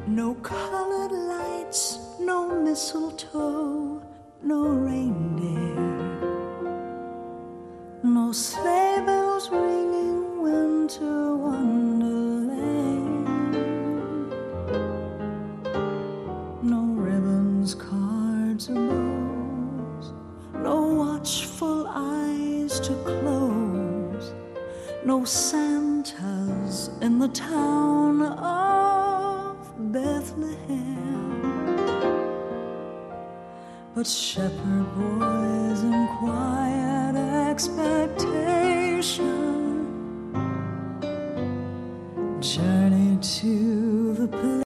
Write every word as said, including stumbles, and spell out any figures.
No colored lights, no mistletoe, no reindeer, no sleigh bells ringing, winter wonderland. No ribbons, cards, or bows, no watchful eyes to close, no Santas in the town of Bethlehem, but shepherd boys in quiet expectation